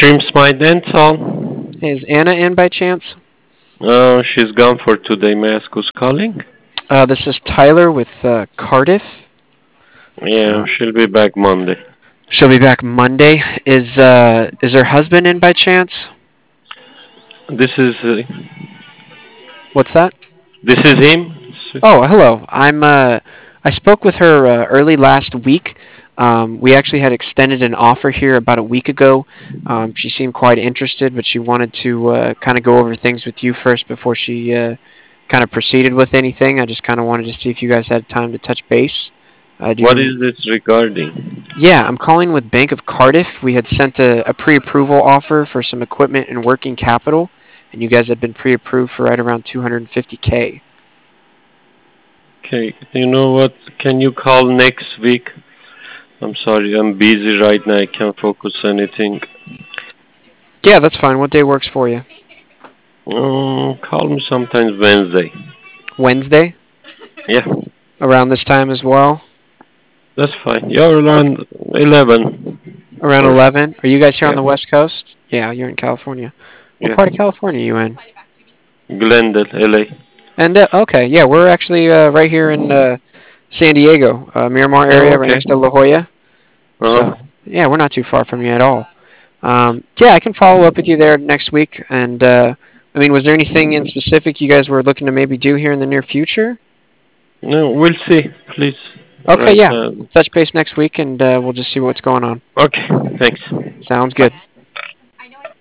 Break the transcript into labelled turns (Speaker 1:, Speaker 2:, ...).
Speaker 1: Streams my dental.
Speaker 2: Hey, is Anna in by chance?
Speaker 1: She's gone for today. May I ask who's calling?
Speaker 2: This is Tyler with Cardiff.
Speaker 1: Yeah,
Speaker 2: Uh,
Speaker 1: she'll be back Monday.
Speaker 2: she'll be back Monday. Is her husband in by chance?
Speaker 1: This is uh,
Speaker 2: What's that?
Speaker 1: this is him.
Speaker 2: Oh, hello. I spoke with her early last week. We actually had extended an offer here about a week ago. She seemed quite interested, but she wanted to kind of go over things with you first before she kind of proceeded with anything. I just kind of wanted to see if you guys had time to touch base. Do
Speaker 1: What
Speaker 2: you?
Speaker 1: is this regarding?
Speaker 2: Yeah, I'm calling with Bank of Cardiff. We had sent a pre-approval offer for some equipment and working capital, and you guys had been pre-approved for right around 250K.
Speaker 1: Okay, you know what? Can you call next week? I'm sorry, I'm busy right now. I can't focus anything.
Speaker 2: Yeah, that's fine. What day works for you?
Speaker 1: Call me sometimes Wednesday.
Speaker 2: Wednesday
Speaker 1: Yeah,
Speaker 2: around this time as well.
Speaker 1: that's fine. You're
Speaker 2: Okay.
Speaker 1: around 11.
Speaker 2: Around
Speaker 1: Or
Speaker 2: 11. Are you guys here on
Speaker 1: yeah,
Speaker 2: the West Coast? Yeah, you're in California. What
Speaker 1: yeah.
Speaker 2: part of California are you in?
Speaker 1: Glendale, LA.
Speaker 2: And okay, yeah, we're actually right here in San Diego, Miramar
Speaker 1: Oh,
Speaker 2: area, right
Speaker 1: okay.
Speaker 2: next to La Jolla.
Speaker 1: Uh,
Speaker 2: So yeah, we're not too far from you at all. Yeah, I can follow up with you there next week. And I mean, was there anything in specific you guys were looking to maybe do here in the near future?
Speaker 1: no, we'll see. Please,
Speaker 2: Okay,
Speaker 1: right
Speaker 2: yeah,
Speaker 1: now.
Speaker 2: touch base next week, and we'll just see what's going on.
Speaker 1: Okay, thanks.
Speaker 2: Sounds
Speaker 1: Bye.
Speaker 2: good.